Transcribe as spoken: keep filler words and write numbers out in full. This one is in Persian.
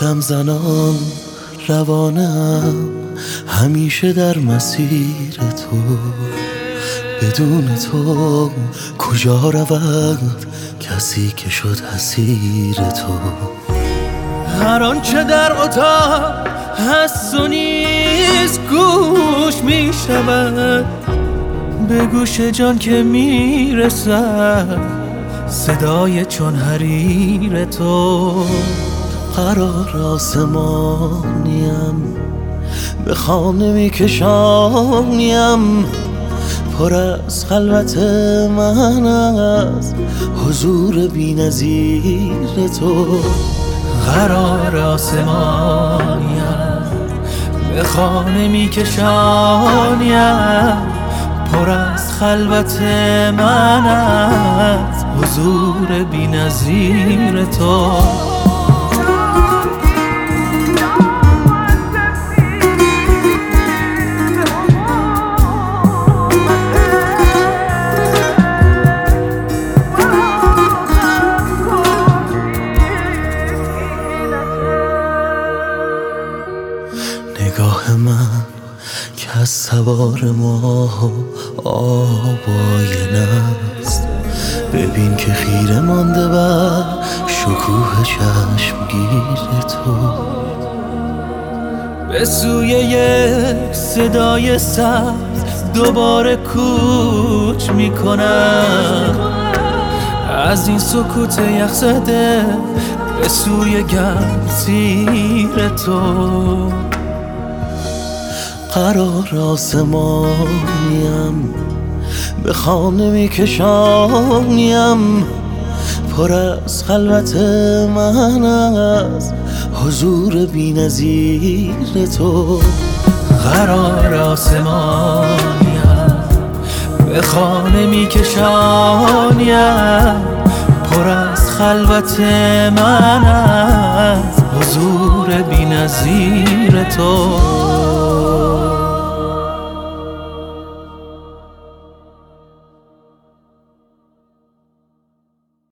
یکم زنان روانم همیشه در مسیر تو، بدون تو کجا رود کسی که شد اسیر تو. هر آنچه در اتاق هست و نیست گوش می شود، به گوش جان که می رسد صدای چون حریر تو. قرار آسمانیم به خانه می کشانیم، پر از خلوت من از حضور بی نظیر تو. قرار آسمانیم به خانه می کشانیم، پر از خلوت من از حضور بی نظیر تو. نگاه من که از سوار ما آبای است، ببین که خیره مانده بر شکوه چشمگیر تو. به سوی یک صدای سبز دوباره کوچ میکنم، از این سکوت یخزده به سوی گرمسیر تو. قرار آسمانیم به خانه می کشانیم، پر از خلوت من از حضور بی نظیر تو. قرار آسمانیم به خانه می کشانیم، پر از خلوت من از حضور بی نظیر تو.